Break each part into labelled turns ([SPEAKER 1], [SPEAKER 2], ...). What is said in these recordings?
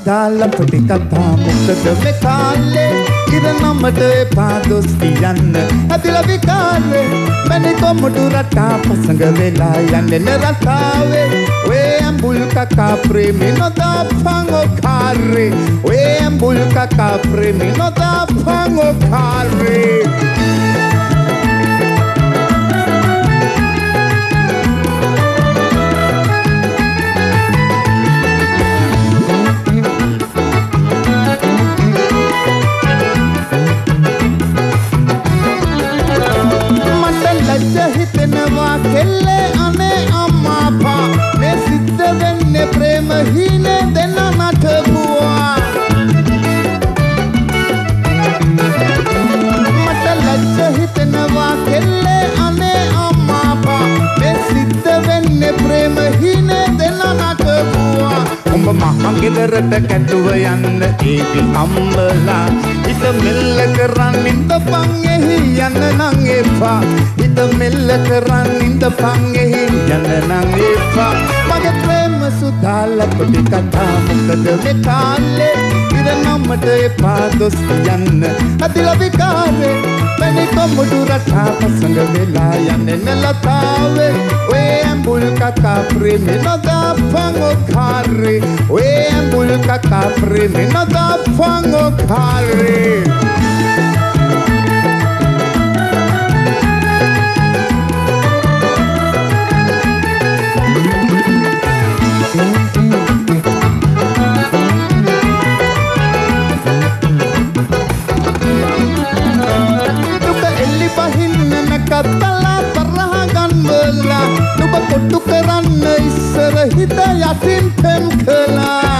[SPEAKER 1] සුදාලා පොඩි කතා මොකද මේ කාලේ ඉරනමට එපා දොස් කියන්න ඇතිලා විකාරේ මැනි කොමුඩු රටා පසඟ වෙලා යන්නේ රටාවේ ඔය ඇඹුල් කකා ප්‍රේමි නොදාපන් ඔකාරේ ඔය ඇඹුල් කකා ප්‍රේමි නොදාපන් ඔකාරේ හිතෙනවා කෙල්ලේ අනේ අම්මාපා මේ සිද්ධ වෙන්නේ ප්‍රේම හීනේ දෙන්න නටපුවා මට ලැජ්ජ හිතෙනවා කෙල්ලේ අනේ අම්මාපා මේ සිද්ධ වෙන්නේ ප්‍රේම හීනේ දෙන්න නටපුවා උඹ මහන් ගෙදරට කැටුව යන්න ඒකි අම්බලා හිත මෙල්ල කරන් ඉඳපන් එහි යන්න නං එපා හිත මෙල්ල කරන් ඉඳපන් එහි යන්න නං එපා මගේ ප්‍රේම සුදාලා පොඩි කතා මොකද මේ කාලේ ඉරනමට එපා දොස් යන්න ඇතිලා විකාරේ මැනි කොමුඩු රටා පසඟ වෙලා යන්නේ නලතාවේ ඔය ඇඹුල් කකා ප්‍රේමි නොදාපන් ඔකාරේ ඔය ඇඹුල් කකා ප්‍රේමි නොදාපන් ඔකාරේ කත්තලා තරහ ගන්වලා නුඹ කොටු කරන්න ඉස්සර හිත යටින් පෙම් කළා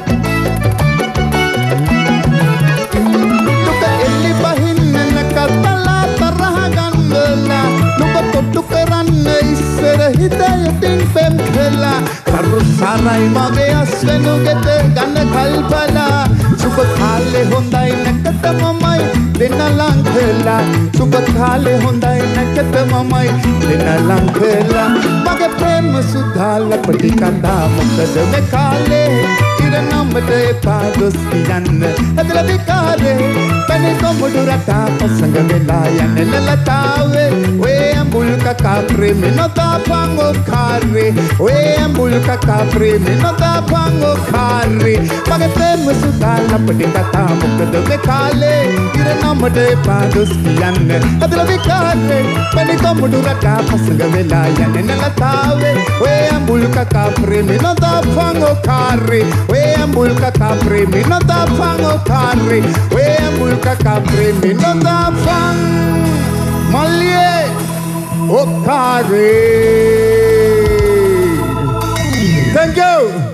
[SPEAKER 1] නුඹ එල්ලි බහින්න කත්තලා තරහ ගන්වලා නුඹ කොටු කරන්න ඉස්සර හිත යටින් පෙම් කළා කරු සාරයි මගේ අස්වෙනු ගෙත ගන්න කල්පලා සුබ කාලේ හොඳයි නැකට මමයි දෙන්න ලංකලා සුබ කාලේ හොඳයි නැකට මමයි දෙන්න ලංකලා මගේ ප්‍රේම සුදාලා පොඩි කතා මොකද මේ කාලේ ඉරනමට එපා දොස් කියන්න ඇදලා විකාරේ මැනි කොමුඩු රටා පසඟ වෙලා යන්නේ ලතාවේ ඔය ඇඹුල් කකා ප්‍රේමි නොදාපන් ඔකාරේ ඔය ඇඹුල් කකා ප්‍රේමි නොදාපන් ඔකාරේ මගේ ප්‍රේම සුදාලා පොඩි කතා මොකද මේ කාලේ ඉරනමට එපා දොස් කියන්න ඇදලා විකාරේ මැනි කොමුඩු රටා පසඟ වෙලා යන්නේ ලතාවේ ඔය ඇඹුල් කකා ප්‍රේමි නොදාපන් ඔකාරේ ඔය ඇඹුල් කකා ප්‍රේමි නොදාපන් ඔකාරේ ඔය ඇඹුල් කකා ප්‍රේමි නොදාපන් මල්ලියේ ඔකාරේ Thank you.